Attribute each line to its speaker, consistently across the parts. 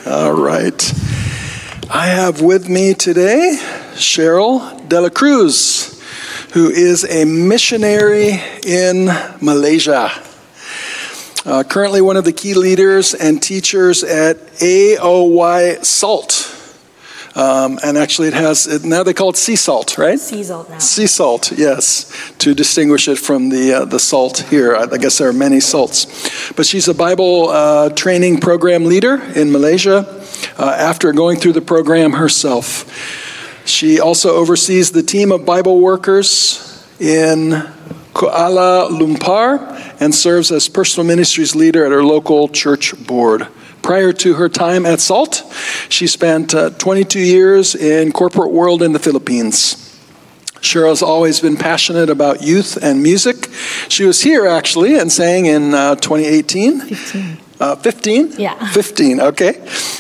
Speaker 1: All right. I have with me today Cheryl De La Cruz, who is a missionary in Malaysia. Currently one of the key leaders and teachers at AOY SALT. And actually now they call it sea salt, right?
Speaker 2: Sea salt now.
Speaker 1: Sea salt, yes, to distinguish it from the salt here. I guess there are many salts. But she's a Bible training program leader in Malaysia after going through the program herself. She also oversees the team of Bible workers in Kuala Lumpur and serves as personal ministries leader at her local church board. Prior to her time at SALT, she spent 22 years in corporate world in the Philippines. Cheryl's always been passionate about youth and music. She was here actually and sang in 2018. 15?
Speaker 2: Yeah.
Speaker 1: 15, okay.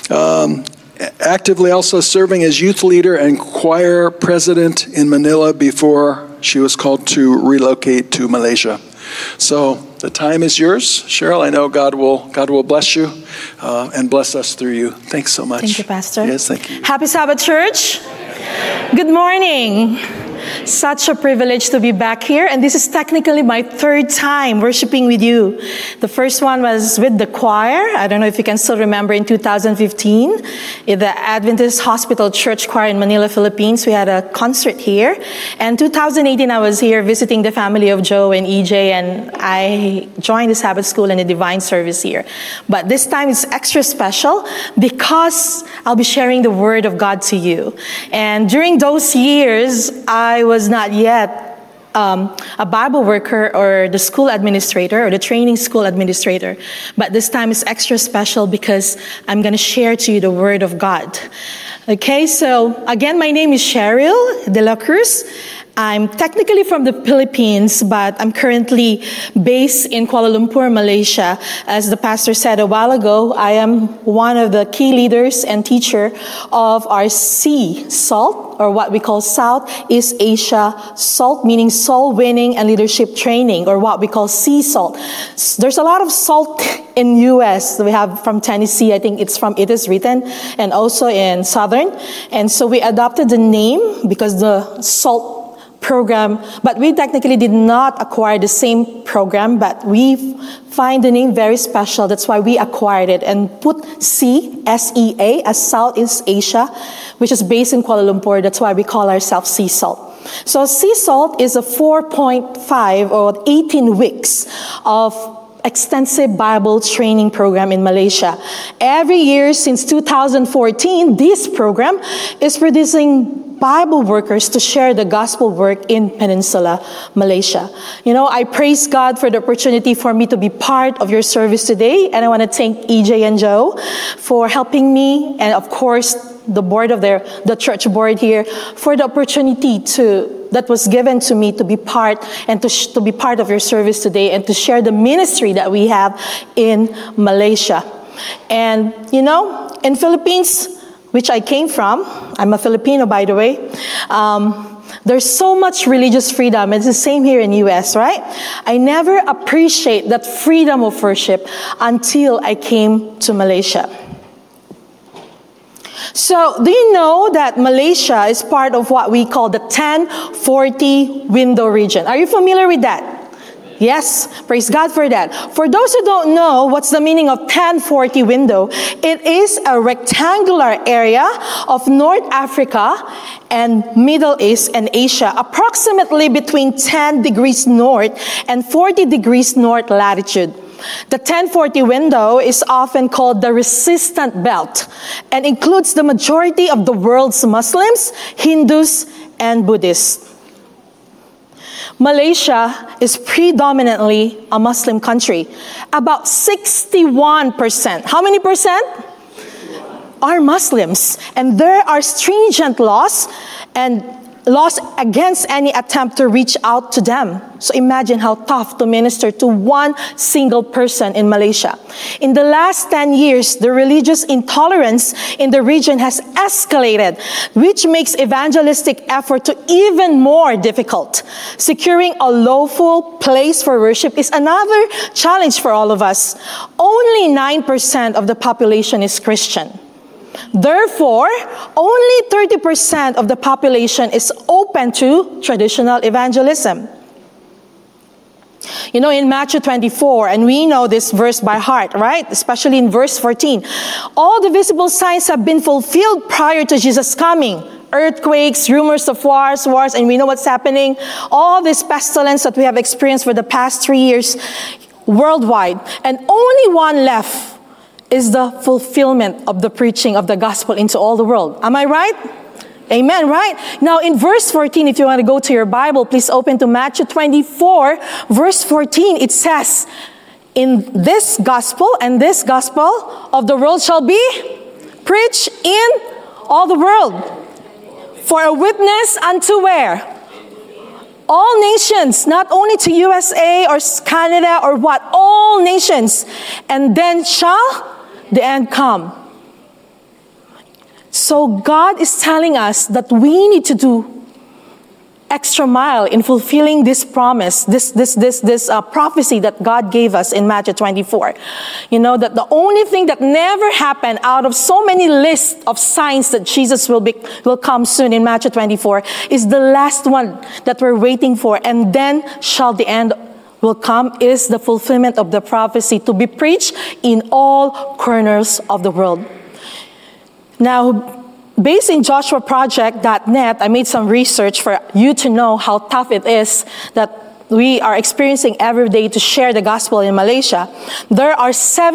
Speaker 1: Actively also serving as youth leader and choir president in Manila before she was called to relocate to Malaysia. So the time is yours, Cheryl. I know God will bless you and bless us through you. Thanks so much.
Speaker 2: Thank you, Pastor.
Speaker 1: Yes, thank you.
Speaker 2: Happy Sabbath, church. Good morning. Such a privilege to be back here. And this is technically my third time worshiping with you. The first one was with the choir. I don't know if you can still remember in 2015. In the Adventist Hospital Church Choir in Manila, Philippines. We had a concert here. And 2018, I was here visiting the family of Joe and EJ. And I joined the Sabbath School and the Divine Service here. But this time it's extra special because I'll be sharing the Word of God to you. And during those years, I was not yet a Bible worker or the school administrator or the training school administrator. But this time is extra special because I'm going to share to you the Word of God. Okay, so again, my name is Cheryl De La Cruz. I'm technically from the Philippines, but I'm currently based in Kuala Lumpur, Malaysia. As the pastor said a while ago, I am one of the key leaders and teacher of our Sea Salt, or what we call Southeast Asia SALT, meaning soul winning and leadership training, or what we call Sea Salt. There's a lot of salt in U.S. We have from Tennessee, I think it is written, and also in Southern. And so we adopted the name because the salt program, but we technically did not acquire the same program, but we find the name very special. That's why we acquired it and put SEA, S-E-A, as Southeast Asia, which is based in Kuala Lumpur. That's why we call ourselves Sea Salt. So Sea Salt is a 4.5 or 18 weeks of extensive Bible training program in Malaysia. Every year since 2014, this program is producing Bible workers to share the gospel work in Peninsula, Malaysia. You know, I praise God for the opportunity for me to be part of your service today, and I want to thank EJ and Joe for helping me, and of course, the board of the church board here for the opportunity that was given to me to be part and to be part of your service today and to share the ministry that we have in Malaysia. And you know, in Philippines, which I came from, I'm a Filipino by the way, there's so much religious freedom. It's the same here in US, right? I never appreciate that freedom of worship until I came to Malaysia. So, do you know that Malaysia is part of what we call the 1040 window region? Are you familiar with that? Yes, praise God for that. For those who don't know what's the meaning of 1040 window, it is a rectangular area of North Africa and Middle East and Asia, approximately between 10 degrees north and 40 degrees north latitude. The 1040 window is often called the resistant belt and includes the majority of the world's Muslims, Hindus, and Buddhists. Malaysia is predominantly a Muslim country. About 61%. How many percent? Are Muslims. And there are stringent laws and laws against any attempt to reach out to them. So imagine how tough to minister to one single person in Malaysia. In the last 10 years, the religious intolerance in the region has escalated, which makes evangelistic effort to even more difficult. Securing a lawful place for worship is another challenge for all of us. Only 9% of the population is Christian. Therefore, only 30% of the population is open to traditional evangelism. You know, in Matthew 24, and we know this verse by heart, right? Especially in verse 14. All the visible signs have been fulfilled prior to Jesus' coming. Earthquakes, rumors of wars, and we know what's happening. All this pestilence that we have experienced for the past 3 years worldwide. And only one left is the fulfillment of the preaching of the gospel into all the world. Am I right? Amen, right? Now in verse 14, if you want to go to your Bible, please open to Matthew 24, verse 14. It says, in this gospel and this gospel of the world shall be preached in all the world for a witness unto where? All nations, not only to USA or Canada or what, all nations. And then shall the end come. So God is telling us that we need to do extra mile in fulfilling this promise, this prophecy that God gave us in Matthew 24. You know, that the only thing that never happened out of so many lists of signs that Jesus will come soon in Matthew 24 is the last one that we're waiting for. And then shall the end will come is the fulfillment of the prophecy to be preached in all corners of the world. Now, based in joshuaproject.net, I made some research for you to know how tough it is that we are experiencing every day to share the gospel in Malaysia. There are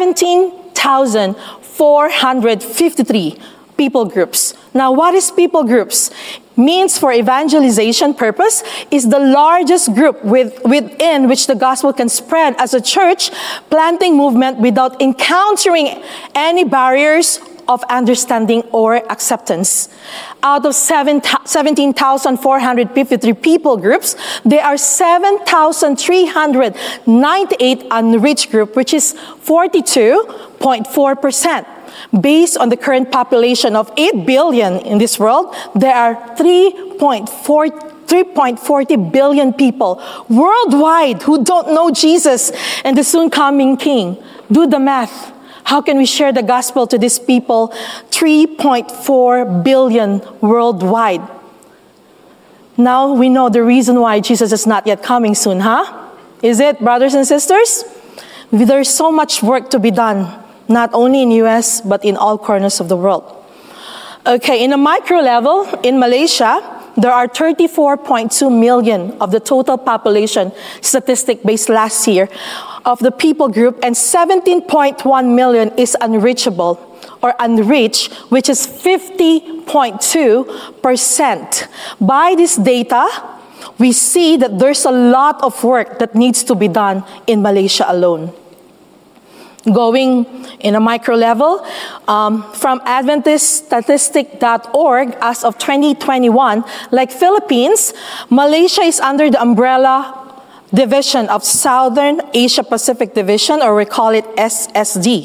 Speaker 2: 17,453 people groups. Now, what is people groups? Means for evangelization purpose is the largest group within which the gospel can spread as a church planting movement without encountering any barriers of understanding or acceptance. Out of 17,453 people groups, there are 7,398 unreached group, which is 42.4%. Based on the current population of 8 billion in this world, there are 3.40 billion people worldwide who don't know Jesus and the soon coming King. Do the math. How can we share the gospel to these people? 3.4 billion worldwide. Now we know the reason why Jesus is not yet coming soon, huh? Is it, brothers and sisters? There's so much work to be done, not only in US, but in all corners of the world. Okay, in a micro level, in Malaysia, there are 34.2 million of the total population, statistic based last year, of the people group, and 17.1 million is unreachable or unreached, which is 50.2%. By this data, we see that there's a lot of work that needs to be done in Malaysia alone. Going in a micro level, from AdventistStatistic.org, as of 2021, like Philippines, Malaysia is under the umbrella division of Southern Asia Pacific Division, or we call it SSD.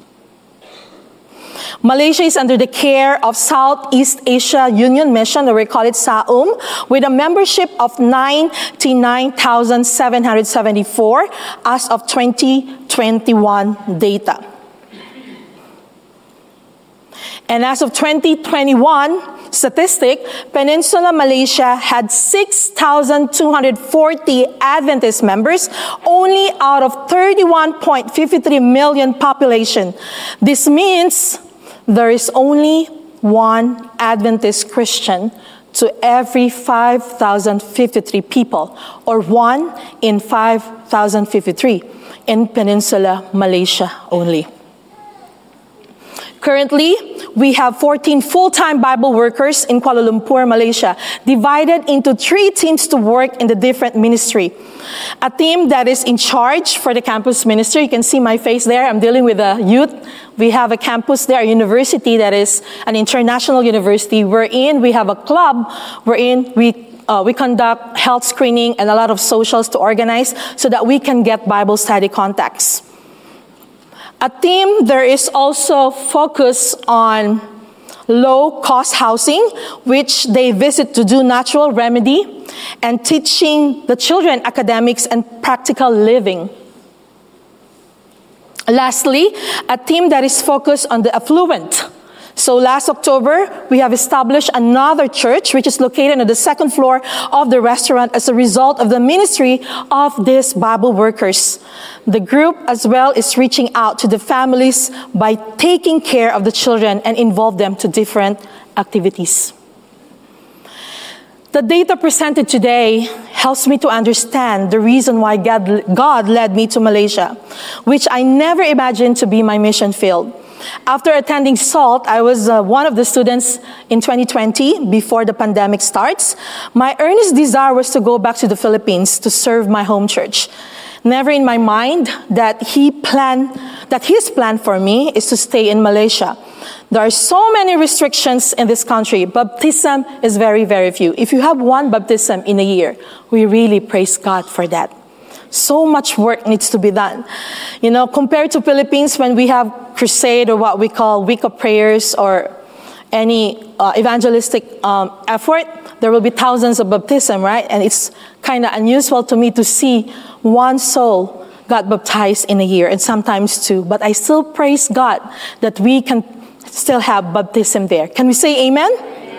Speaker 2: Malaysia is under the care of Southeast Asia Union Mission, or we call it SAUM, with a membership of 99,774 as of 2021 data. And as of 2021 statistic, Peninsula Malaysia had 6,240 Adventist members, only out of 31.53 million population. This means there is only one Adventist Christian to every 5,053 people, or 1 in 5,053 in Peninsula Malaysia only. Currently, we have 14 full-time Bible workers in Kuala Lumpur, Malaysia, divided into 3 teams to work in the different ministry. A team that is in charge for the campus ministry. You can see my face there. I'm dealing with the youth. We have a campus there, a university that is an international university. Wherein we have a club wherein we conduct health screening and a lot of socials to organize so that we can get Bible study contacts. A team there is also focus on low-cost housing, which they visit to do natural remedy and teaching the children academics and practical living. Lastly, a team that is focused on the affluent, So last October, we have established another church, which is located on the second floor of the restaurant as a result of the ministry of these Bible workers. The group as well is reaching out to the families by taking care of the children and involve them to different activities. The data presented today helps me to understand the reason why God led me to Malaysia, which I never imagined to be my mission field. After attending SALT, I was one of the students in 2020 before the pandemic starts. My earnest desire was to go back to the Philippines to serve my home church. Never in my mind that his plan for me is to stay in Malaysia. There are so many restrictions in this country. Baptism is very, very few. If you have one baptism in a year, we really praise God for that. So much work needs to be done. You know, compared to Philippines, when we have crusade or what we call week of prayers or any evangelistic effort, there will be thousands of baptism, right? And it's kind of unusual to me to see one soul got baptized in a year, and sometimes two. But I still praise God that we can still have baptism there. Can we say amen?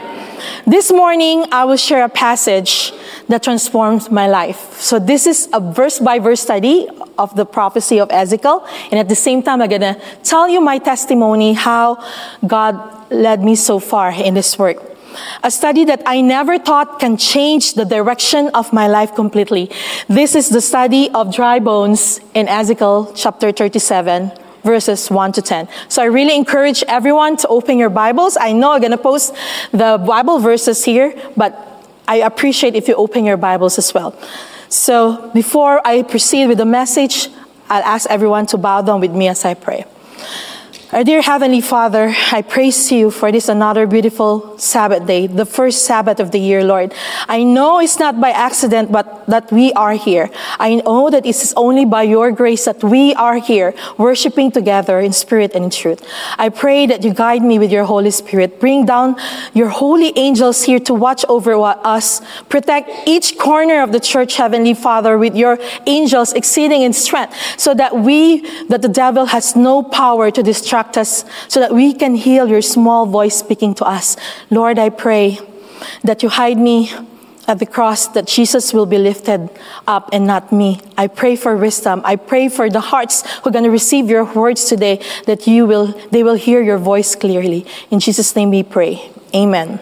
Speaker 2: This morning, I will share a passage that transformed my life. So this is a verse-by-verse study of the prophecy of Ezekiel. And at the same time, I'm going to tell you my testimony, how God led me so far in this work. A study that I never thought can change the direction of my life completely. This is the study of dry bones in Ezekiel chapter 37. Verses 1 to 10. So I really encourage everyone to open your Bibles. I know I'm going to post the Bible verses here, but I appreciate if you open your Bibles as well. So before I proceed with the message, I'll ask everyone to bow down with me as I pray. Our dear Heavenly Father, I praise you for this another beautiful Sabbath day, the first Sabbath of the year, Lord. I know it's not by accident, but that we are here. I know that it's only by your grace that we are here, worshiping together in spirit and in truth. I pray that you guide me with your Holy Spirit. Bring down your holy angels here to watch over us. Protect each corner of the church, Heavenly Father, with your angels exceeding in strength, so that the devil has no power to distract us, so that we can hear your small voice speaking to us. Lord, I pray that you hide me at the cross, that Jesus will be lifted up and not me. I pray for wisdom. I pray for the hearts who are going to receive your words today, that they will hear your voice clearly. In Jesus' name we pray. Amen.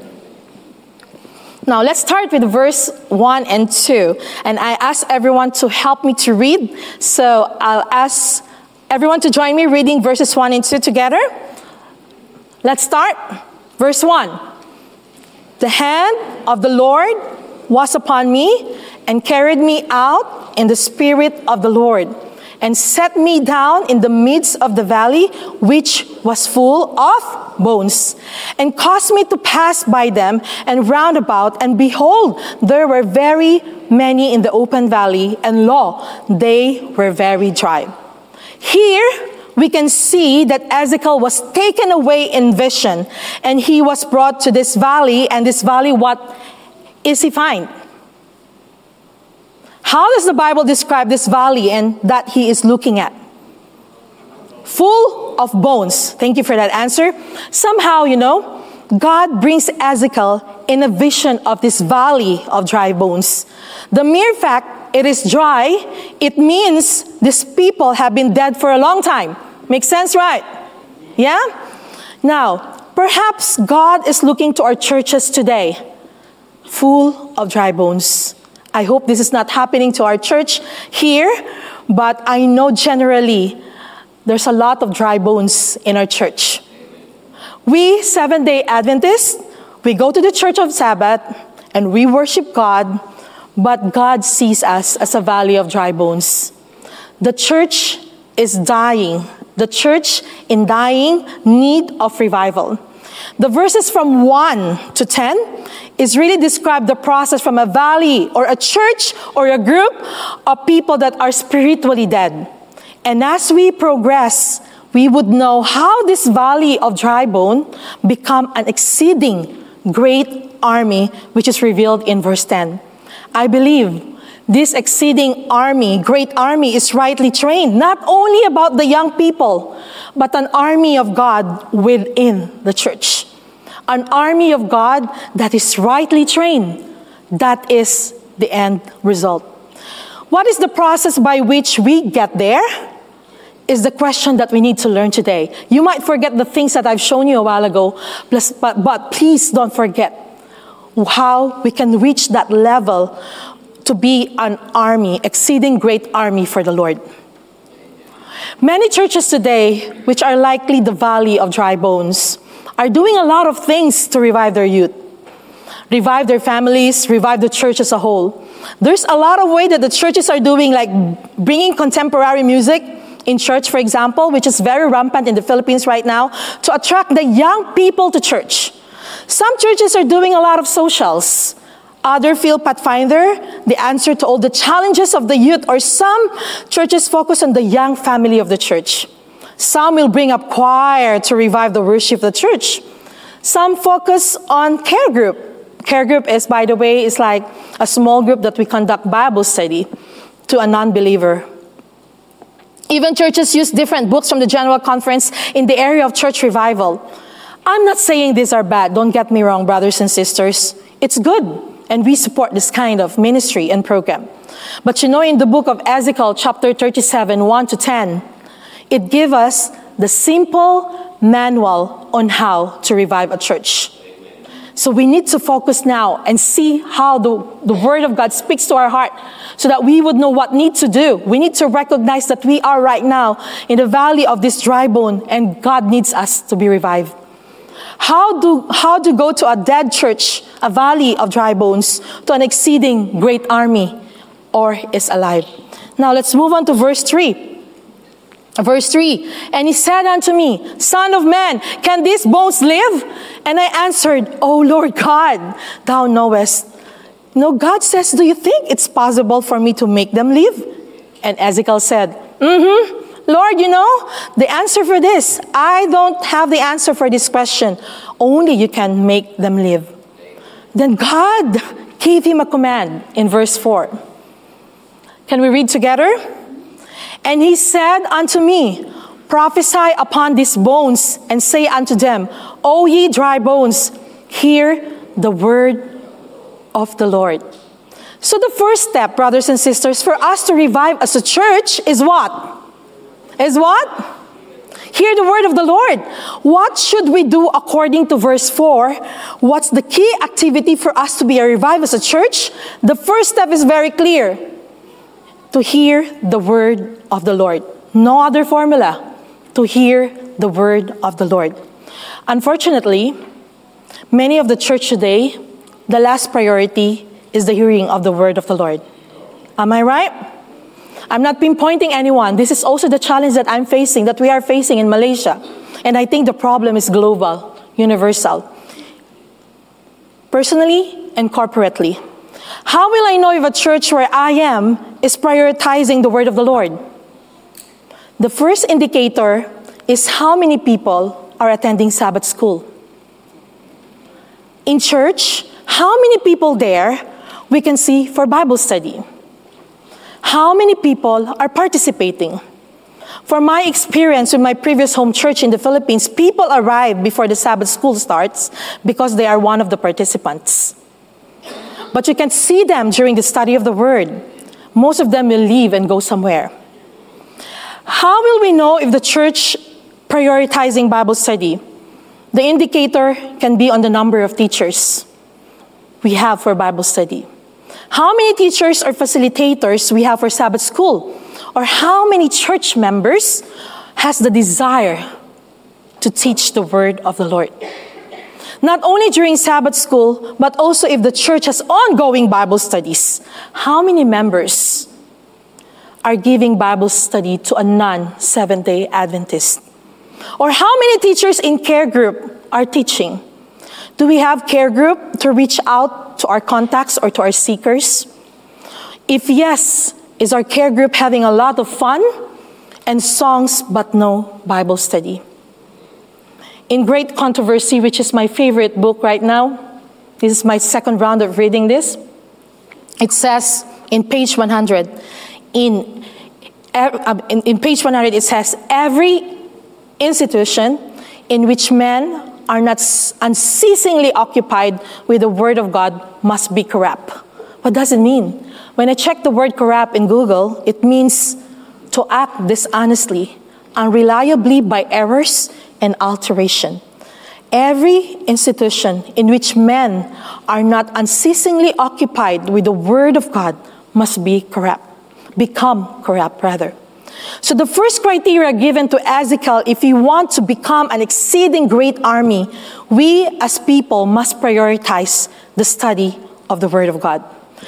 Speaker 2: Now, let's start with verse 1 and 2. And I ask everyone to help me to read. So I'll ask everyone to join me reading verses 1 and 2 together. Let's start. Verse 1. The hand of the Lord was upon me and carried me out in the spirit of the Lord and set me down in the midst of the valley, which was full of bones, and caused me to pass by them and round about, and behold, there were very many in the open valley, and lo, they were very dry. Here, we can see that Ezekiel was taken away in vision, and he was brought to this valley, and this valley, what is he find? How does the Bible describe this valley and that he is looking at? Full of bones. Thank you for that answer. Somehow, God brings Ezekiel in a vision of this valley of dry bones. The mere fact it is dry, it means these people have been dead for a long time. Makes sense, right? Yeah? Now, perhaps God is looking to our churches today, full of dry bones. I hope this is not happening to our church here, but I know generally there's a lot of dry bones in our church. We Seventh-day Adventists, we go to the church of Sabbath and we worship God, but God sees us as a valley of dry bones. The church is dying. The church in dying need of revival. The verses from 1 to 10 is really describe the process from a valley or a church or a group of people that are spiritually dead. And as we progress, we would know how this valley of dry bone become an exceeding great army, which is revealed in verse 10. I believe This exceeding army, great army, is rightly trained, not only about the young people, but an army of God within the church. An army of God that is rightly trained. That is the end result. What is the process by which we get there? Is the question that we need to learn today. You might forget the things that I've shown you a while ago, but please don't forget how we can reach that level to be an army, exceeding great army for the Lord. Many churches today, which are likely the valley of dry bones, are doing a lot of things to revive their youth, revive their families, revive the church as a whole. There's a lot of way that the churches are doing, like bringing contemporary music in church, for example, which is very rampant in the Philippines right now, to attract the young people to church. Some churches are doing a lot of socials. Others feel Pathfinder, the answer to all the challenges of the youth, or some churches focus on the young family of the church. Some will bring up choir to revive the worship of the church. Some focus on care group. Care group is, by the way, is like a small group that we conduct Bible study to a non-believer. Even churches use different books from the General Conference in the area of church revival. I'm not saying these are bad. Don't get me wrong, brothers and sisters. It's good, and we support this kind of ministry and program. But you know, in the book of Ezekiel, chapter 37, 1 to 10, it gives us the simple manual on how to revive a church. So we need to focus now and see how the Word of God speaks to our heart so that we would know what need to do. We need to recognize that we are right now in the valley of this dry bone and God needs us to be revived. How to go to a dead church, a valley of dry bones, to an exceeding great army, or is alive. Now let's move on to verse 3. Verse 3, and he said unto me, Son of man, can these bones live? And I answered, O Lord God, thou knowest. No, God says, do you think it's possible for me to make them live? And Ezekiel said, Lord, you know, the answer for this. I don't have the answer for this question. Only you can make them live. Then God gave him a command in verse 4. Can we read together? And he said unto me, Prophesy upon these bones, and say unto them, O ye dry bones, hear the word of the Lord. So the first step, brothers and sisters, for us to revive as a church is what? Is what? Hear the word of the Lord. What should we do according to verse 4? What's the key activity for us to be a revive as a church? The first step is very clear. To hear the word of the Lord. No other formula. To hear the word of the Lord. Unfortunately, many of the church today, the last priority is the hearing of the word of the Lord. Am I right? I'm not pinpointing anyone. This is also the challenge that I'm facing, that we are facing in Malaysia. And I think the problem is global, universal. Personally and corporately. How will I know if a church where I am is prioritizing the word of the Lord? The first indicator is how many people are attending Sabbath school. In church, how many people there we can see for Bible study? How many people are participating? From my experience with my previous home church in the Philippines, people arrive before the Sabbath school starts because they are one of the participants. But you can see them during the study of the Word. Most of them will leave and go somewhere. How will we know if the church prioritizing Bible study? The indicator can be on the number of teachers we have for Bible study. How many teachers or facilitators we have for Sabbath school? Or how many church members has the desire to teach the word of the Lord? Not only during Sabbath school, but also if the church has ongoing Bible studies. How many members are giving Bible study to a non-Seventh-day Adventist? Or how many teachers in care group are teaching? Do we have care group to reach out to our contacts or to our seekers? If yes, is our care group having a lot of fun and songs but no Bible study? In Great Controversy, which is my favorite book right now, this is my second round of reading this, it says, in page 100. In page 100, it says, every institution in which men are not unceasingly occupied with the Word of God must be corrupt. What does it mean? When I check the word corrupt in Google, it means to act dishonestly, unreliably by errors and alteration. Every institution in which men are not unceasingly occupied with the Word of God must be corrupt, become corrupt rather. So the first criteria given to Ezekiel, if we want to become an exceeding great army, we as people must prioritize the study of the Word of God.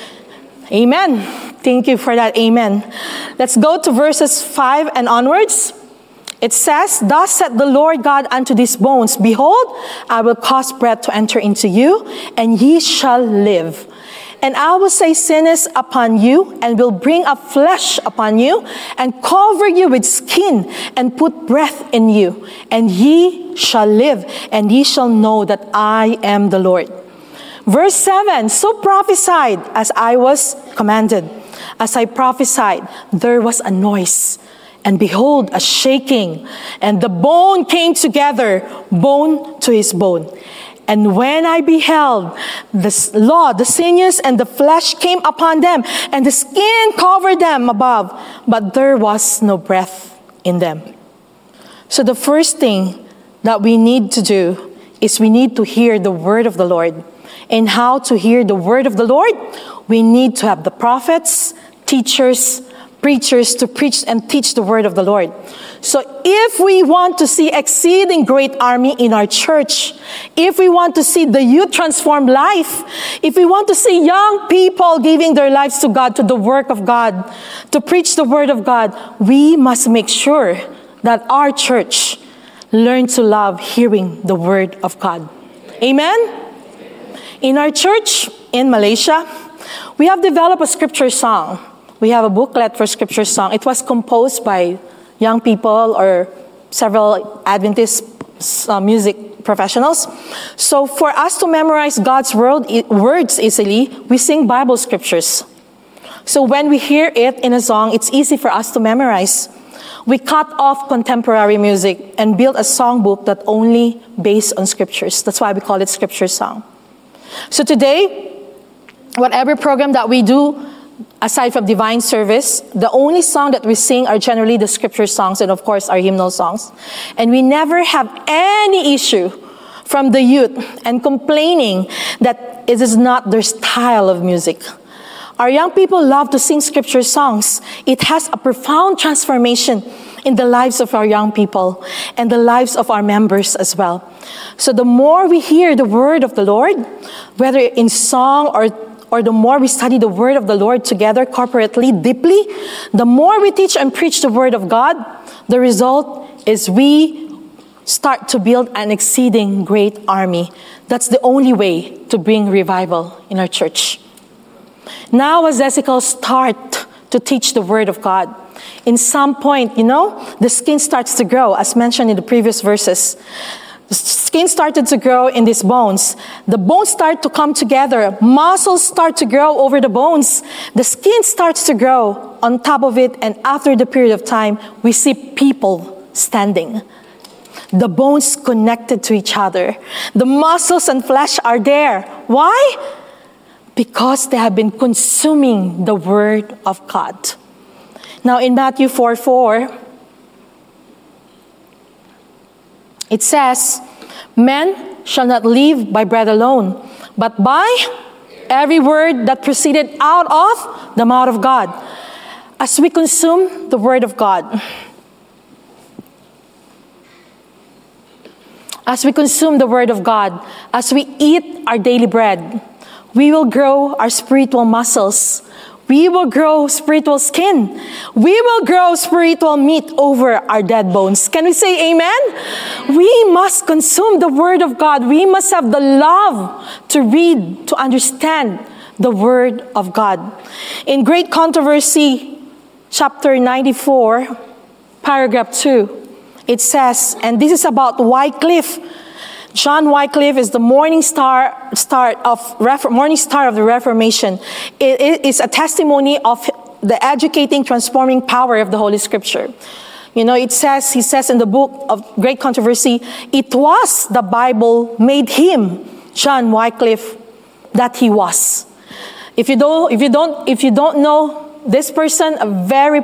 Speaker 2: Amen. Thank you for that. Amen. Let's go to verses 5 and onwards. It says, thus said the Lord God unto these bones, behold, I will cause breath to enter into you, and ye shall live. And I will say sickness upon you, and will bring up flesh upon you, and cover you with skin, and put breath in you. And ye shall live, and ye shall know that I am the Lord. Verse 7, so prophesied as I was commanded. As I prophesied, there was a noise, and behold, a shaking, and the bone came together, bone to his bone. And when I beheld, the sinews and the flesh came upon them, and the skin covered them above, but there was no breath in them. So the first thing that we need to do is we need to hear the word of the Lord. And how to hear the word of the Lord? We need to have the prophets, teachers, preachers to preach and teach the word of the Lord. So if we want to see exceeding great army in our church, if we want to see the youth transform life, if we want to see young people giving their lives to God, to the work of God, to preach the word of God, we must make sure that our church learn to love hearing the word of God. Amen? In our church in Malaysia, we have developed a scripture song. We have a booklet for scripture song. It was composed by young people or several Adventist music professionals. So for us to memorize God's words easily, we sing Bible scriptures. So when we hear it in a song, it's easy for us to memorize. We cut off contemporary music and build a songbook that only based on scriptures. That's why we call it scripture song. So today, whatever program that we do, aside from divine service, the only song that we sing are generally the scripture songs and of course our hymnal songs. And we never have any issue from the youth and complaining that it is not their style of music. Our young people love to sing scripture songs. It has a profound transformation in the lives of our young people and the lives of our members as well. So the more we hear the word of the Lord, whether in song or the more we study the word of the Lord together corporately, deeply, the more we teach and preach the word of God, the result is we start to build an exceeding great army. That's the only way to bring revival in our church. Now as Ezekiel start to teach the word of God, in some point, the skin starts to grow, as mentioned in the previous verses. The skin started to grow in these bones. The bones start to come together. Muscles start to grow over the bones. The skin starts to grow on top of it. And after the period of time, we see people standing. The bones connected to each other. The muscles and flesh are there. Why? Because they have been consuming the word of God. Now in Matthew 4:4, it says, men shall not live by bread alone, but by every word that proceeded out of the mouth of God. As we consume the word of God, as we consume the word of God, as we eat our daily bread, we will grow our spiritual muscles. We will grow spiritual skin. We will grow spiritual meat over our dead bones. Can we say amen? We must consume the word of God. We must have the love to read, to understand the word of God. In Great Controversy, chapter 94, paragraph 2, it says, and this is about Wycliffe, John Wycliffe is the morning star of the Reformation. It is a testimony of the educating, transforming power of the Holy Scripture. You know, he says in the book of Great Controversy, it was the Bible made him, John Wycliffe, that he was. If you don't know this person, a very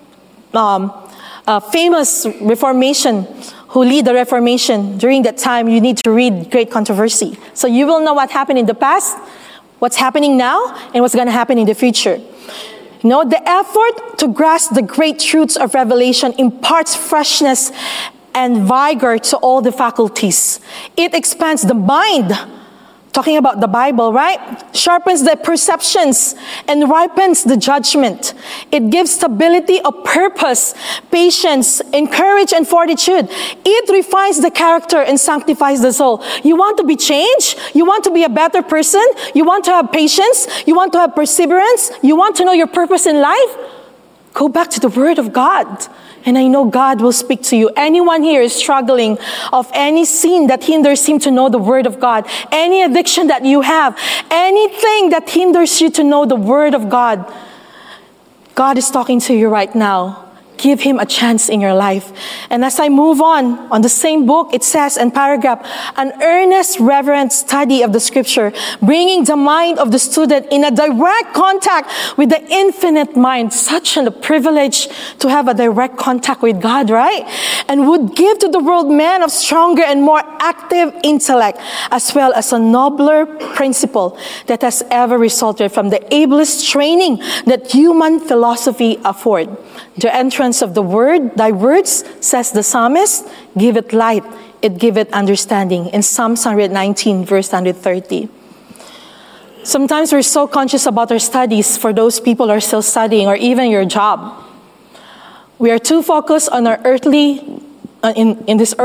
Speaker 2: famous Reformation, who lead the Reformation during that time, you need to read Great Controversy. So you will know what happened in the past, what's happening now, and what's going to happen in the future. You know, the effort to grasp the great truths of Revelation imparts freshness and vigor to all the faculties. It expands the mind, talking about the Bible, right? Sharpens the perceptions and ripens the judgment. It gives stability of purpose, patience, encourage, and fortitude. It refines the character and sanctifies the soul. You want to be changed? You want to be a better person? You want to have patience? You want to have perseverance? You want to know your purpose in life? Go back to the Word of God. And I know God will speak to you. Anyone here is struggling of any sin that hinders him to know the Word of God, any addiction that you have, anything that hinders you to know the Word of God, God is talking to you right now. Give him a chance in your life. And as I move on the same book, it says in paragraph, an earnest, reverent study of the Scripture, bringing the mind of the student in a direct contact with the infinite mind. Such a privilege to have a direct contact with God, right? And would give to the world men of stronger and more active intellect, as well as a nobler principle that has ever resulted from the ablest training that human philosophy afford. The entrance of the word, thy words, says the psalmist, give it light, it giveth understanding. In Psalms 119, verse 130. Sometimes we're so conscious about our studies for those people who are still studying, or even your job. We are too focused on our earthly, in this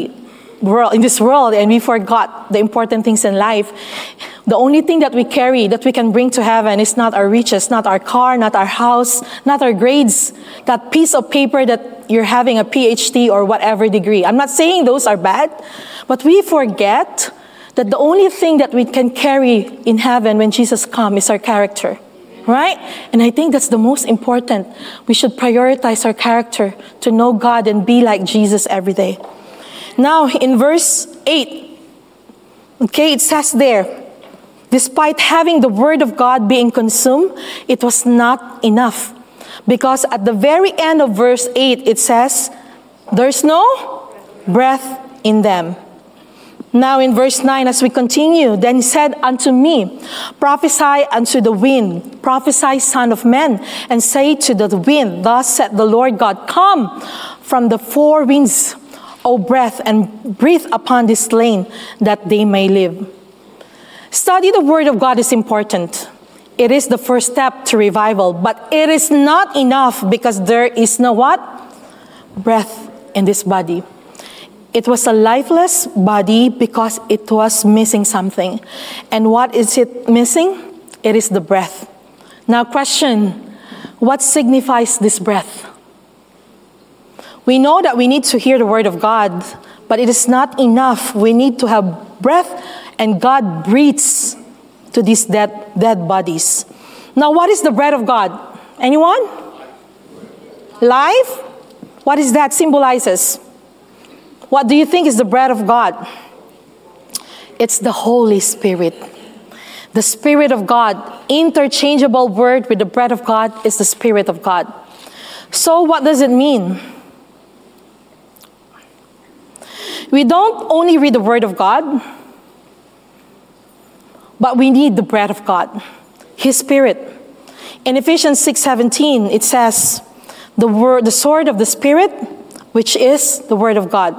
Speaker 2: world, and we forgot the important things in life. The only thing that we carry, that we can bring to heaven, is not our riches, not our car, not our house, not our grades, that piece of paper that you're having a PhD or whatever degree. I'm not saying those are bad, but we forget that the only thing that we can carry in heaven when Jesus comes is our character, right? And I think that's the most important. We should prioritize our character to know God and be like Jesus every day. Now, in verse 8, okay, it says there, despite having the Word of God being consumed, it was not enough. Because at the very end of verse 8, it says, there's no breath in them. Now in verse 9, as we continue, then he said unto me, prophesy unto the wind, prophesy, son of man, and say to the wind, thus saith the Lord God, come from the four winds, O breath, and breathe upon this slain, that they may live. Study the Word of God is important. It is the first step to revival, but it is not enough because there is no what? Breath in this body. It was a lifeless body because it was missing something. And what is it missing? It is the breath. Now question, what signifies this breath? We know that we need to hear the Word of God, but it is not enough. We need to have breath, and God breathes to these dead bodies. Now, what is the breath of God? Anyone? Life? What is that symbolizes? What do you think is the breath of God? It's the Holy Spirit. The Spirit of God, interchangeable word with the breath of God, is the Spirit of God. So what does it mean? We don't only read the Word of God, but we need the breath of God, His Spirit. In Ephesians 6:17, it says, the sword of the Spirit, which is the Word of God.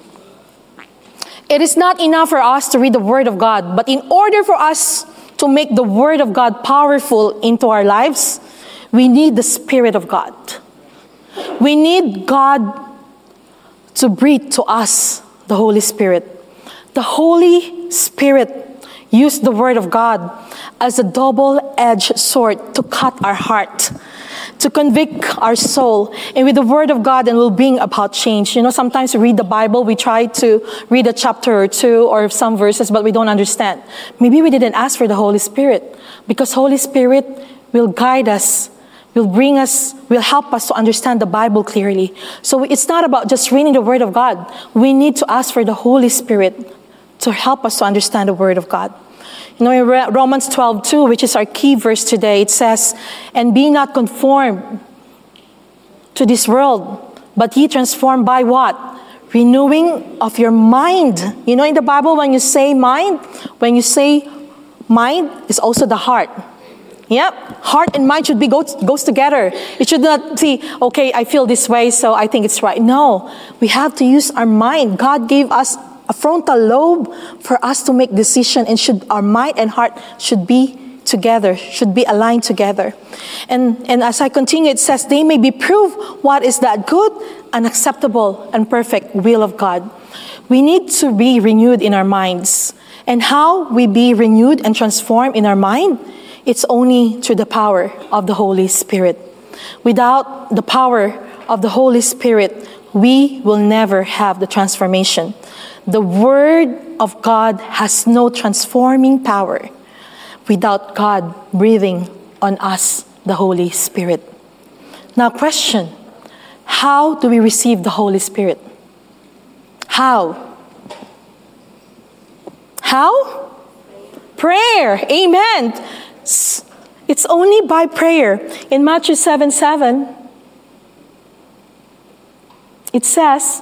Speaker 2: It is not enough for us to read the Word of God, but in order for us to make the Word of God powerful into our lives, we need the Spirit of God. We need God to breathe to us the Holy Spirit. The Holy Spirit used the Word of God as a double-edged sword to cut our heart. to convict our soul, and with the Word of God, and will bring about change. Sometimes we read the Bible, we try to read a chapter or two or some verses, but we don't understand. Maybe we didn't ask for the Holy Spirit, because Holy Spirit will guide us, will help us to understand the Bible clearly. So it's not about just reading the Word of God. We need to ask for the Holy Spirit to help us to understand the Word of God. In Romans 12:2, which is our key verse today, it says, "And be not conformed to this world, but ye transformed by" what? Renewing of your mind. In the Bible, when you say mind, it's also the heart. Yep, heart and mind should be goes together. It should not see, okay, I feel this way, so I think it's right. No, we have to use our mind. God gave us a frontal lobe for us to make decision, and our mind and heart should be together, should be aligned together. And as I continue, it says, "They may be proved what is that good and acceptable and perfect will of God." We need to be renewed in our minds. And how we be renewed and transformed in our mind? It's only through the power of the Holy Spirit. Without the power of the Holy Spirit, we will never have the transformation. The Word of God has no transforming power without God breathing on us, the Holy Spirit. Now, question, how do we receive the Holy Spirit? How? Prayer. Amen. It's only by prayer. In Matthew 7:7, it says,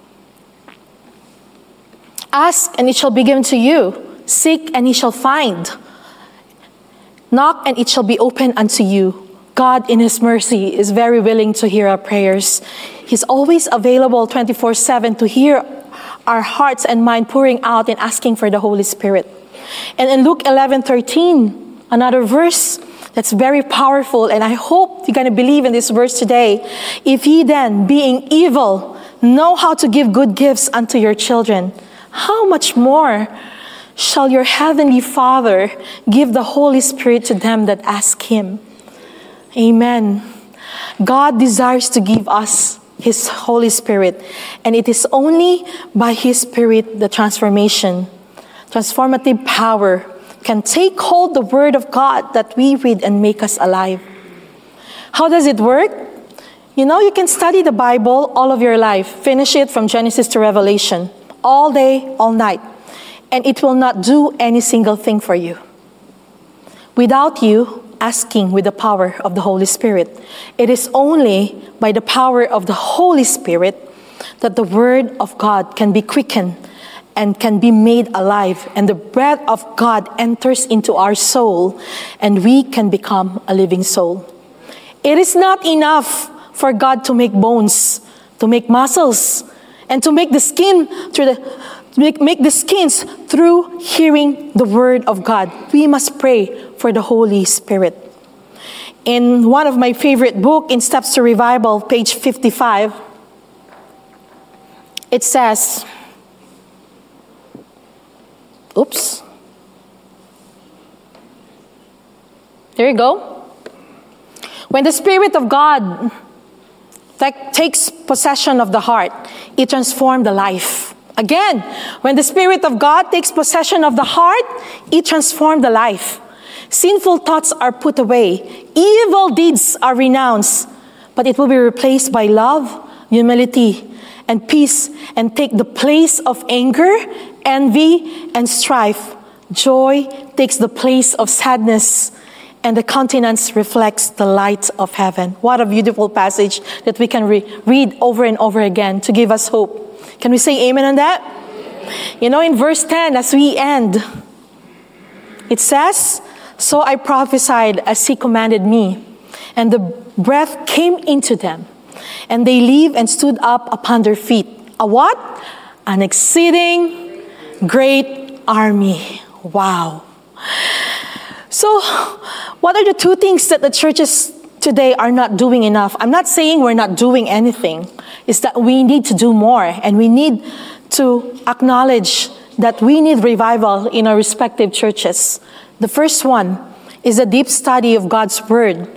Speaker 2: "Ask and it shall be given to you. Seek and ye shall find. Knock and it shall be opened unto you." God in His mercy is very willing to hear our prayers. He's always available 24/7 to hear our hearts and mind pouring out and asking for the Holy Spirit. And in Luke 11:13, another verse that's very powerful, and I hope you're going to believe in this verse today. "If ye then, being evil, know how to give good gifts unto your children, how much more shall your heavenly Father give the Holy Spirit to them that ask Him?" Amen. God desires to give us His Holy Spirit, and it is only by His Spirit the transformative power can take hold the Word of God that we read and make us alive. How does it work? You can study the Bible all of your life, finish it from Genesis to Revelation, all day, all night, and it will not do any single thing for you without you asking with the power of the Holy Spirit. It is only by the power of the Holy Spirit that the Word of God can be quickened and can be made alive, and the breath of God enters into our soul, and we can become a living soul. It is not enough for God to make bones, to make muscles, and to make the skin make the skins through hearing the Word of God. We must pray for the Holy Spirit. In one of my favorite books, In Steps to Revival, page 55, it says, there you go. When the Spirit of God takes possession of the heart, it transforms the life. Again, when the Spirit of God takes possession of the heart, it transforms the life. Sinful thoughts are put away. Evil deeds are renounced. But it will be replaced by love, humility, and peace, and take the place of anger, envy, and strife. Joy takes the place of sadness, and the countenance reflects the light of heaven. What a beautiful passage that we can read over and over again to give us hope. Can we say amen on that? In verse 10, as we end, it says, "So I prophesied as He commanded me, and the breath came into them, and they lived and stood up upon their feet." A what? An exceeding great army. Wow. So, what are the two things that the churches today are not doing enough? I'm not saying we're not doing anything. It's that we need to do more, and we need to acknowledge that we need revival in our respective churches. The first one is a deep study of God's Word.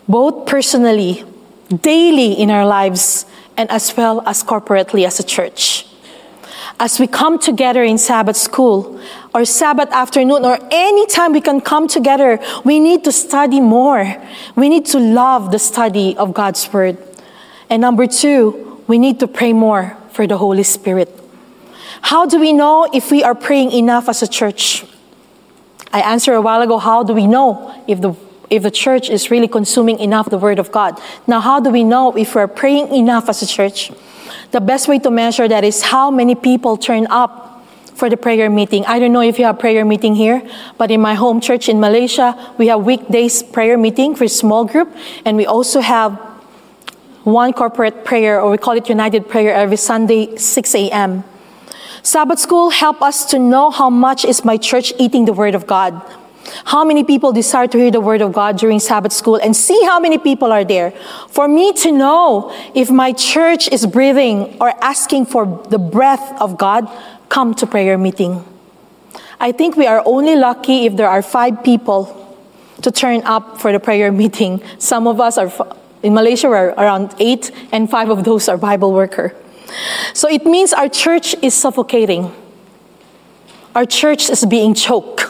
Speaker 2: both personally, daily in our lives, and as well as corporately as a church. As we come together in Sabbath school, or Sabbath afternoon, or any time we can come together, we need to study more. We need to love the study of God's Word. And number 2, we need to pray more for the Holy Spirit. How do we know if we are praying enough as a church? I answered a while ago, how do we know if the church is really consuming enough the Word of God? Now, how do we know if we're praying enough as a church? The best way to measure that is how many people turn up for the prayer meeting. I don't know if you have prayer meeting here, but in my home church in Malaysia, we have weekdays prayer meeting for small group, and we also have one corporate prayer, or we call it United Prayer, every Sunday, 6 a.m. Sabbath school help us to know how much is my church eating the Word of God. How many people desire to hear the Word of God during Sabbath school, and see how many people are there. For me to know if my church is breathing or asking for the breath of God, come to prayer meeting. I think we are only lucky if there are 5 people to turn up for the prayer meeting. Some of us are, in Malaysia, we're around 8, and 5 of those are Bible worker. So it means our church is suffocating. Our church is being choked.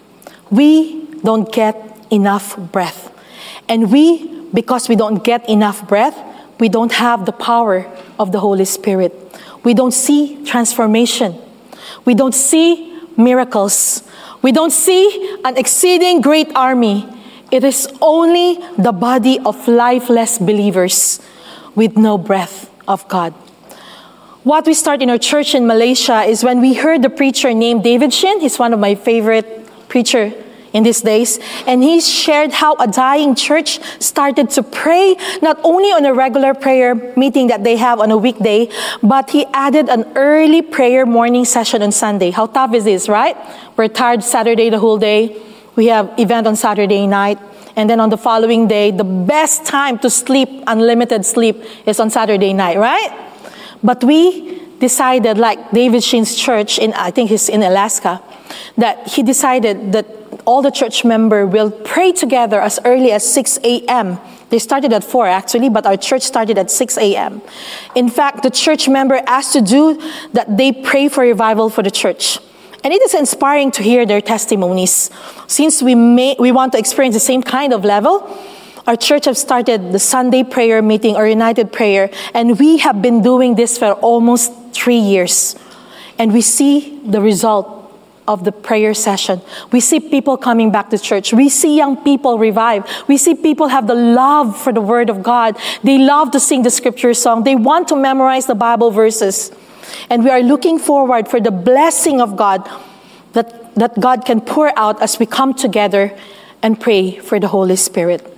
Speaker 2: We don't get enough breath. And because we don't get enough breath, we don't have the power of the Holy Spirit. We don't see transformation. We don't see miracles. We don't see an exceeding great army. It is only the body of lifeless believers with no breath of God. What we start in our church in Malaysia is when we heard the preacher named David Shin. He's one of my favorite preacher in these days, and he shared how a dying church started to pray not only on a regular prayer meeting that they have on a weekday, but he added an early prayer morning session on Sunday. How tough is this, right? We're tired Saturday the whole day. We have event on Saturday night, and then on the following day, the best time to sleep, unlimited sleep, is on Saturday night, right? But we decided, like David Shin's church, I think he's in Alaska, that he decided that all the church members will pray together as early as 6 a.m. They started at 4 actually, but our church started at 6 a.m. In fact, the church member asked to do that they pray for revival for the church. And it is inspiring to hear their testimonies. Since we want to experience the same kind of level, our church has started the Sunday prayer meeting or United Prayer, and we have been doing this for almost 3 years. And we see the result of the prayer session. We see people coming back to church. We see young people revive. We see people have the love for the Word of God. They love to sing the scripture song. They want to memorize the Bible verses. And we are looking forward for the blessing of God that God can pour out as we come together and pray for the Holy Spirit.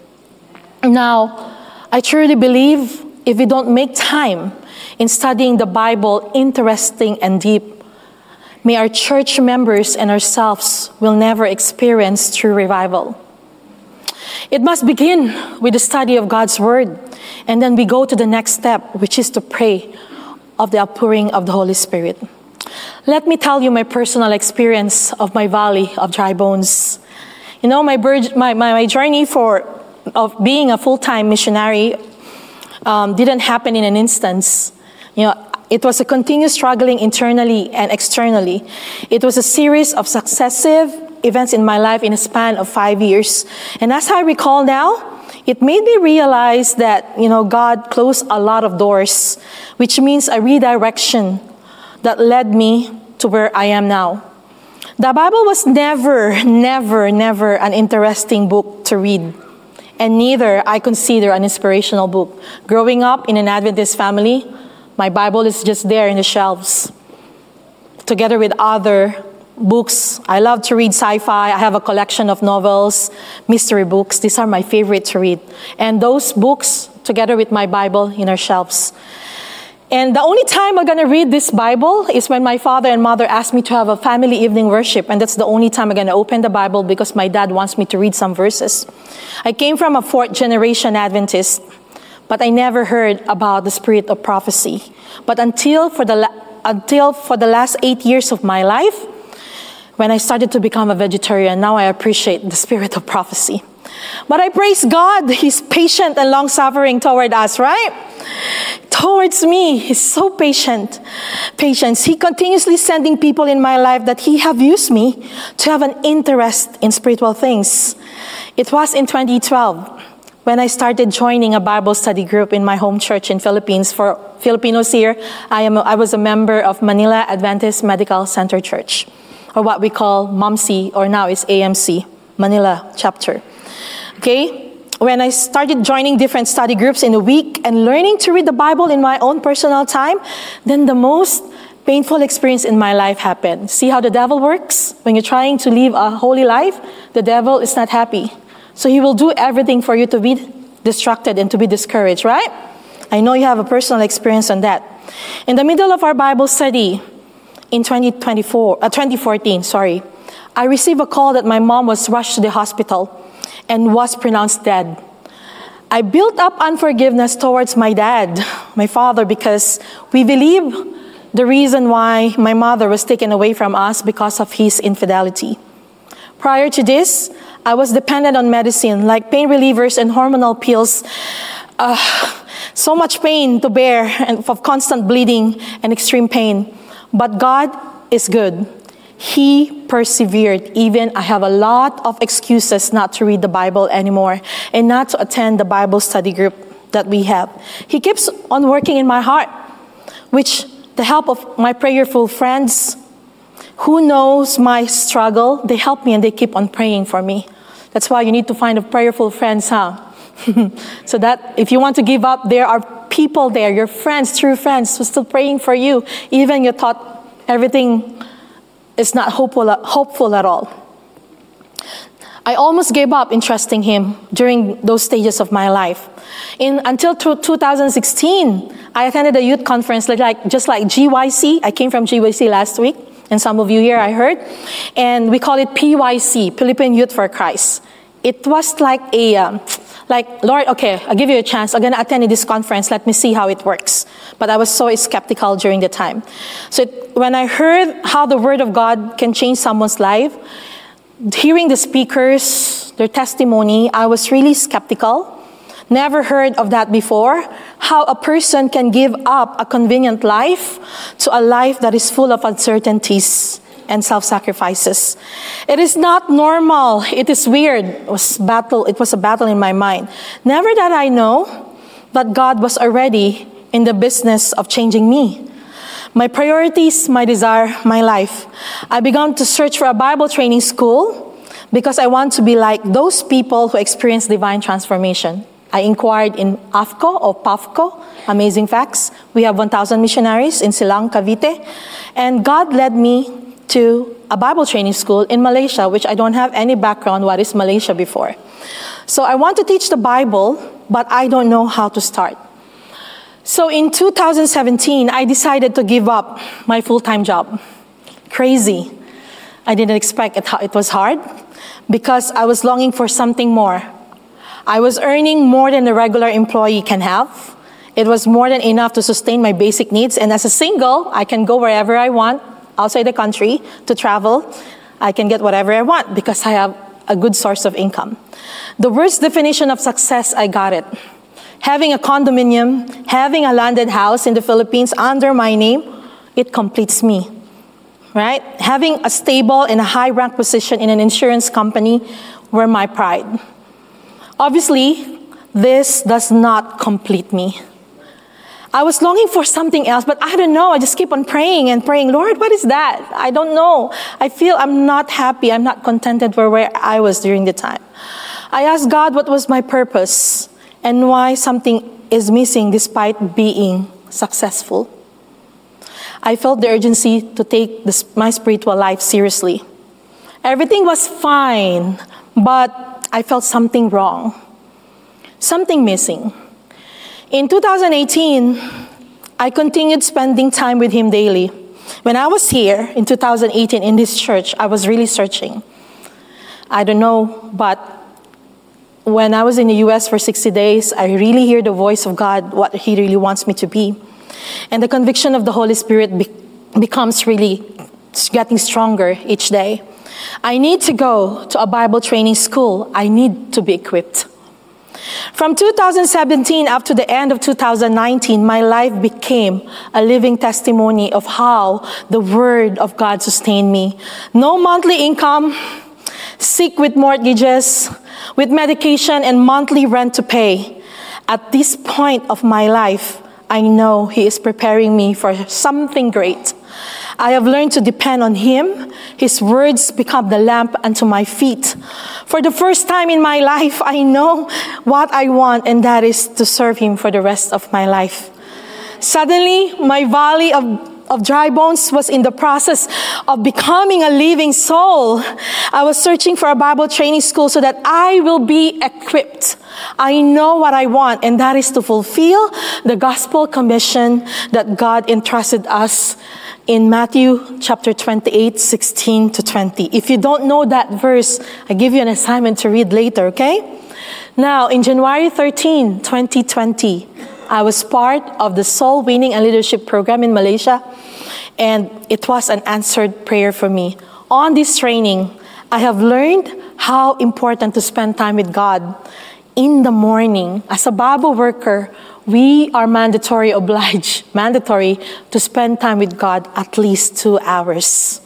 Speaker 2: Now, I truly believe if we don't make time in studying the Bible interesting and deep, may our church members and ourselves will never experience true revival. It must begin with the study of God's Word, and then we go to the next step, which is to pray of the outpouring of the Holy Spirit. Let me tell you my personal experience of my valley of dry bones. You know, my journey of being a full-time missionary didn't happen in an instance. You know, it was a continuous struggling internally and externally. It was a series of successive events in my life in a span of 5 years. And as I recall now, it made me realize that, God closed a lot of doors, which means a redirection that led me to where I am now. The Bible was never an interesting book to read. And neither I consider an inspirational book. Growing up in an Adventist family, my Bible is just there in the shelves, together with other books. I love to read sci-fi. I have a collection of novels, mystery books. These are my favorite to read. And those books, together with my Bible, in our shelves. And the only time I'm going to read this Bible is when my father and mother asked me to have a family evening worship. And that's the only time I'm going to open the Bible because my dad wants me to read some verses. I came from a 4th-generation Adventist, but I never heard about the spirit of prophecy. But until for the last 8 years of my life, when I started to become a vegetarian, now I appreciate the spirit of prophecy. But I praise God. He's patient and long-suffering toward us, right? Towards me, He's so patient. Patience. He continuously sending people in my life that He have used me to have an interest in spiritual things. It was in 2012 when I started joining a Bible study group in my home church in Philippines. For Filipinos here, I was a member of Manila Adventist Medical Center Church, or what we call MOMC, or now it's AMC, Manila chapter. Okay? When I started joining different study groups in a week and learning to read the Bible in my own personal time, then the most painful experience in my life happened. See how the devil works? When you're trying to live a holy life, the devil is not happy. So he will do everything for you to be distracted and to be discouraged, right? I know you have a personal experience on that. In the middle of our Bible study in 2014, I received a call that my mom was rushed to the hospital and was pronounced dead. I built up unforgiveness towards my dad, my father, because we believe the reason why my mother was taken away from us because of his infidelity. Prior to this, I was dependent on medicine like pain relievers and hormonal pills. So much pain to bear and of constant bleeding and extreme pain. But God is good. He persevered. Even I have a lot of excuses not to read the Bible anymore and not to attend the Bible study group that we have. He keeps on working in my heart, which the help of my prayerful friends who knows my struggle, they help me and they keep on praying for me. That's why you need to find a prayerful friends, huh? So that if you want to give up, there are people there, your friends, true friends, who are still praying for you, even you thought everything is not hopeful at all. I almost gave up in trusting Him during those stages of my life. Until 2016, I attended a youth conference just like GYC. I came from GYC last week, and some of you here I heard. And we call it PYC, Philippine Youth for Christ. It was like Lord, okay, I'll give you a chance. I'm going to attend this conference. Let me see how it works. But I was so skeptical during the time. So when I heard how the Word of God can change someone's life, hearing the speakers, their testimony, I was really skeptical. Never heard of that before. How a person can give up a convenient life to a life that is full of uncertainties and self-sacrifices. It is not normal. It is weird. It was a battle in my mind. Never did I know that God was already in the business of changing me. My priorities, my desire, my life. I began to search for a Bible training school because I want to be like those people who experience divine transformation. I inquired in AFCO or PAFCO, Amazing Facts. We have 1,000 missionaries in Silang, Cavite. And God led me to a Bible training school in Malaysia, which I don't have any background what is Malaysia before. So I want to teach the Bible, but I don't know how to start. So in 2017, I decided to give up my full-time job. Crazy. I didn't expect it was hard because I was longing for something more. I was earning more than a regular employee can have. It was more than enough to sustain my basic needs. And as a single, I can go wherever I want outside the country to travel. I can get whatever I want because I have a good source of income. The worst definition of success, I got it. Having a condominium, having a landed house in the Philippines under my name, it completes me, right? Having a stable and a high-rank position in an insurance company were my pride. Obviously, this does not complete me. I was longing for something else, but I don't know. I just keep on praying and praying, Lord, what is that? I don't know. I feel I'm not happy. I'm not contented where I was during the time. I asked God what was my purpose and why something is missing despite being successful. I felt the urgency to take my spiritual life seriously. Everything was fine, but I felt something wrong, something missing. In 2018, I continued spending time with Him daily. When I was here in 2018 in this church, I was really searching. I don't know, but when I was in the U.S. for 60 days, I really hear the voice of God, what He really wants me to be. And the conviction of the Holy Spirit becomes really getting stronger each day. I need to go to a Bible training school. I need to be equipped. From 2017 up to the end of 2019, my life became a living testimony of how the Word of God sustained me. No monthly income, sick with mortgages, with medication and monthly rent to pay. At this point of my life, I know He is preparing me for something great. I have learned to depend on Him. His words become the lamp unto my feet. For the first time in my life, I know what I want, and that is to serve Him for the rest of my life. Suddenly, my valley of dry bones was in the process of becoming a living soul. I was searching for a Bible training school so that I will be equipped. I know what I want, and that is to fulfill the gospel commission that God entrusted us in Matthew chapter 28, 16 to 20. If you don't know that verse, I give you an assignment to read later, okay? Now, in January 13, 2020, I was part of the Soul Winning and Leadership Program in Malaysia, and it was an answered prayer for me. On this training, I have learned how important to spend time with God in the morning. As a Bible worker, we are mandatory to spend time with God at least 2 hours.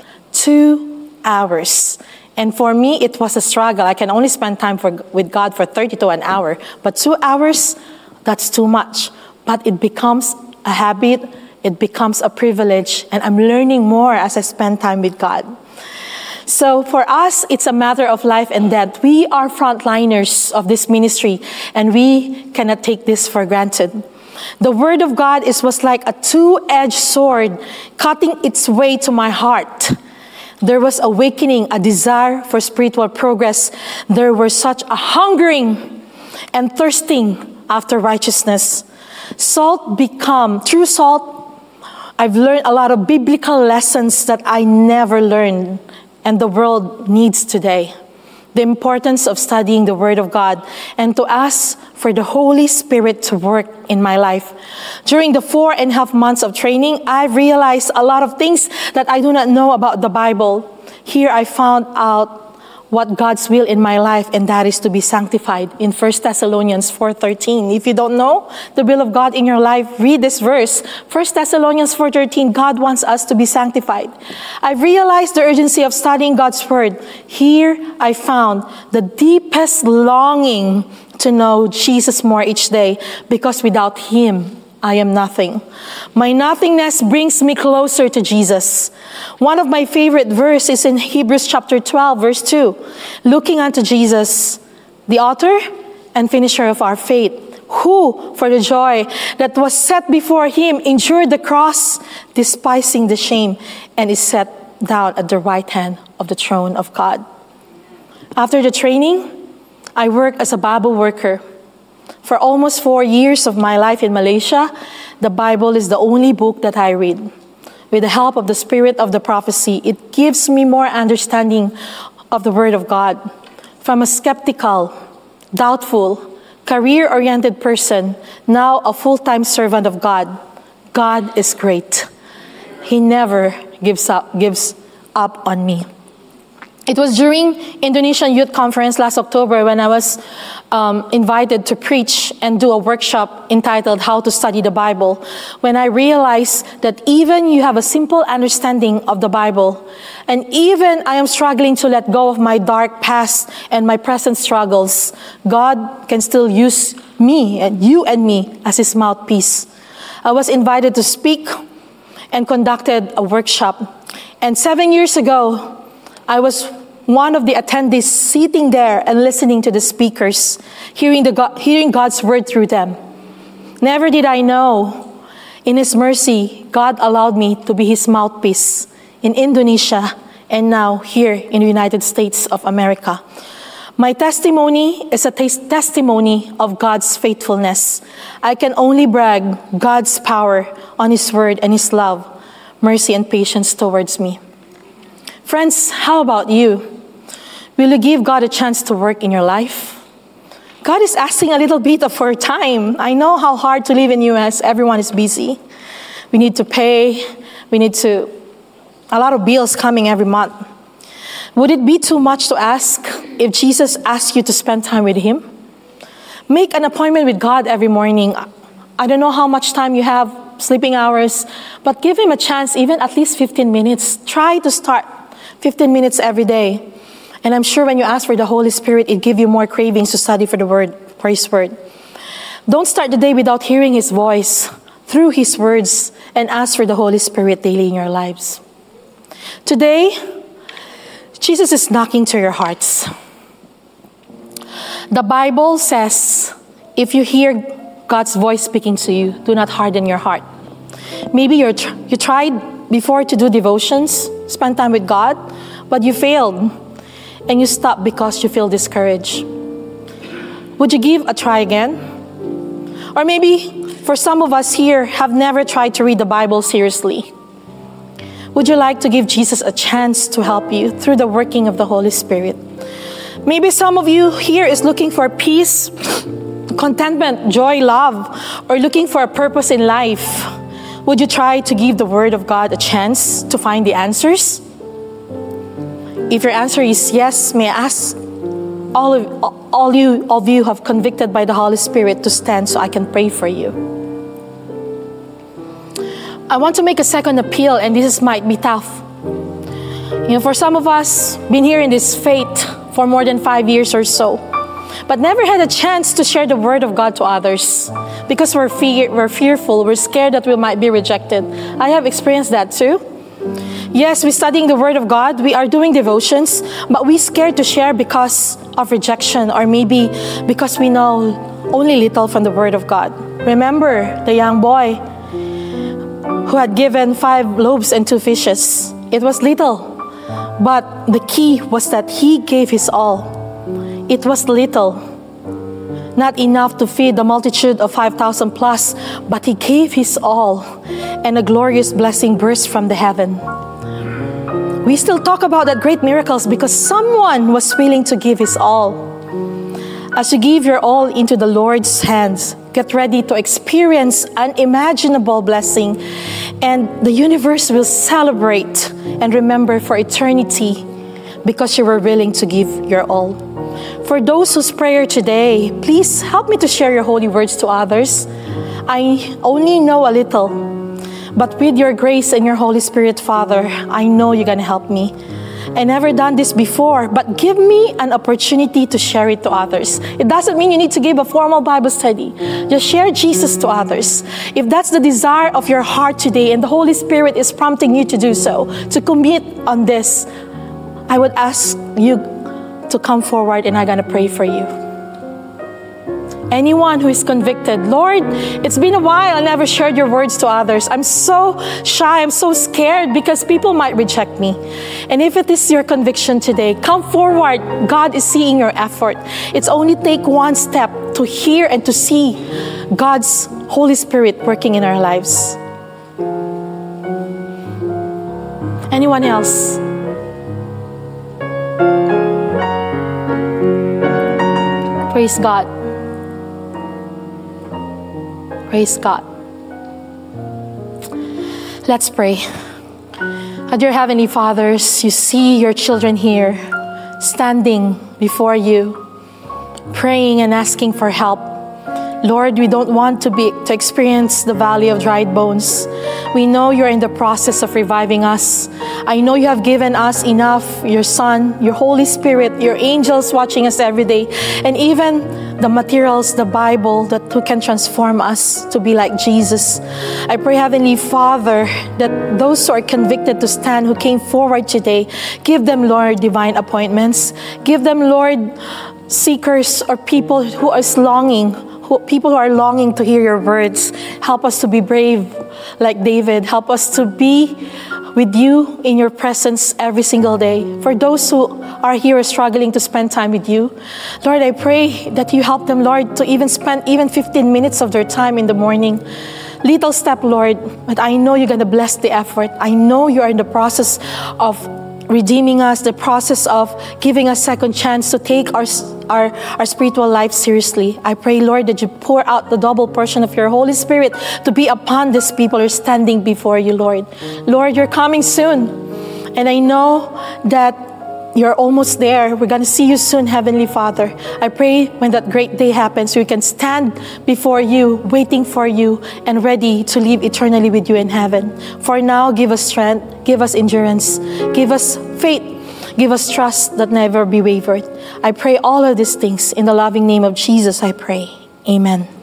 Speaker 2: 2 hours. And for me, it was a struggle. I can only spend time with God for 30 to an hour. But 2 hours, that's too much. But it becomes a habit. It becomes a privilege. And I'm learning more as I spend time with God. So for us, it's a matter of life and death. We are frontliners of this ministry, and we cannot take this for granted. The Word of God was like a two-edged sword cutting its way to my heart. There was awakening, a desire for spiritual progress. There was such a hungering and thirsting after righteousness. Through salt, I've learned a lot of biblical lessons that I never learned and the world needs today. The importance of studying the Word of God and to ask for the Holy Spirit to work in my life. During the 4.5 months of training, I realized a lot of things that I do not know about the Bible. Here I found out what God's will in my life, and that is to be sanctified in 1 Thessalonians 4:13. If you don't know the will of God in your life, read this verse. 1 Thessalonians 4:13, God wants us to be sanctified. I realized the urgency of studying God's Word. Here I found the deepest longing to know Jesus more each day, because without Him, I am nothing. My nothingness brings me closer to Jesus. One of my favorite verses is in Hebrews chapter 12, verse 2. Looking unto Jesus, the author and finisher of our faith, who, for the joy that was set before Him, endured the cross, despising the shame, and is set down at the right hand of the throne of God. After the training, I worked as a Bible worker. For almost 4 years of my life in Malaysia, the Bible is the only book that I read. With the help of the spirit of the prophecy, it gives me more understanding of the Word of God. From a skeptical, doubtful, career-oriented person, now a full-time servant of God, God is great. He never gives up on me. It was during Indonesian Youth Conference last October when I was invited to preach and do a workshop entitled How to Study the Bible, when I realized that even you have a simple understanding of the Bible, and even I am struggling to let go of my dark past and my present struggles, God can still use me and you and me as His mouthpiece. I was invited to speak and conducted a workshop. And 7 years ago, I was one of the attendees sitting there and listening to the speakers, hearing God's word through them. Never did I know, in His mercy, God allowed me to be His mouthpiece in Indonesia and now here in the United States of America. My testimony is a testimony of God's faithfulness. I can only brag God's power on His word and His love, mercy and patience towards me. Friends, how about you? Will you give God a chance to work in your life? God is asking a little bit of our time. I know how hard to live in US. Everyone is busy. We need to pay. A lot of bills coming every month. Would it be too much to ask if Jesus asked you to spend time with Him? Make an appointment with God every morning. I don't know how much time you have, sleeping hours, but give Him a chance, even at least 15 minutes. Try to start 15 minutes every day. And I'm sure when you ask for the Holy Spirit, it gives you more cravings to study for the Word, for His Word. Don't start the day without hearing His voice through His words, and ask for the Holy Spirit daily in your lives. Today, Jesus is knocking to your hearts. The Bible says, if you hear God's voice speaking to you, do not harden your heart. Maybe you tried before to do devotions, spend time with God, but you failed and you stopped because you feel discouraged. Would you give a try again? Or maybe for some of us here have never tried to read the Bible seriously. Would you like to give Jesus a chance to help you through the working of the Holy Spirit? Maybe some of you here is looking for peace, contentment, joy, love, or looking for a purpose in life. Would you try to give the Word of God a chance to find the answers? If your answer is yes, may I ask all of you who have convicted by the Holy Spirit to stand so I can pray for you. I want to make a second appeal, and this might be tough. For some of us, been here in this faith for more than 5 years or so, but never had a chance to share the Word of God to others because we're fearful, we're scared that we might be rejected. I have experienced that too. Yes, we're studying the Word of God, we are doing devotions, but we're scared to share because of rejection, or maybe because we know only little from the Word of God. Remember the young boy who had given 5 loaves and 2 fishes. It was little, but the key was that he gave his all. It was little, not enough to feed the multitude of 5,000 plus, but he gave his all, and a glorious blessing burst from the heaven. We still talk about that great miracles because someone was willing to give his all. As you give your all into the Lord's hands, get ready to experience unimaginable blessing, and the universe will celebrate and remember for eternity because you were willing to give your all. For those whose prayer today, please help me to share your holy words to others. I only know a little, but with your grace and your Holy Spirit, Father, I know you're going to help me. I never done this before, but give me an opportunity to share it to others. It doesn't mean you need to give a formal Bible study. Just share Jesus to others. If that's the desire of your heart today and the Holy Spirit is prompting you to do so, to commit on this, I would ask you to come forward and I'm going to pray for you. Anyone who is convicted, Lord, it's been a while I never shared your words to others. I'm so shy, I'm so scared because people might reject me. And if it is your conviction today, come forward. God is seeing your effort. It's only take one step to hear and to see God's Holy Spirit working in our lives. Anyone else? Praise God. Praise God. Let's pray. Dear Heavenly Fathers, you see your children here standing before you, praying and asking for help. Lord, we don't want to experience the valley of dried bones. We know you're in the process of reviving us. I know you have given us enough, your Son, your Holy Spirit, your angels watching us every day, and even the materials, the Bible, who can transform us to be like Jesus. I pray, Heavenly Father, that those who are convicted to stand, who came forward today, give them, Lord, divine appointments. Give them, Lord, seekers or people who are longing to hear your words. Help us to be brave like David. Help us to be with you in your presence every single day. For those who are here struggling to spend time with you, Lord, I pray that you help them, Lord, to even spend 15 minutes of their time in the morning. Little step, Lord, but I know you're going to bless the effort. I know you are in the process of redeeming us, the process of giving us second chance to take our spiritual life seriously. I pray, Lord, that you pour out the double portion of your Holy Spirit to be upon these people who are standing before you, Lord. Lord, you're coming soon. And I know that you're almost there. We're going to see you soon, Heavenly Father. I pray when that great day happens, we can stand before you, waiting for you, and ready to live eternally with you in heaven. For now, give us strength, give us endurance, give us faith, give us trust that never be wavered. I pray all of these things in the loving name of Jesus, I pray. Amen.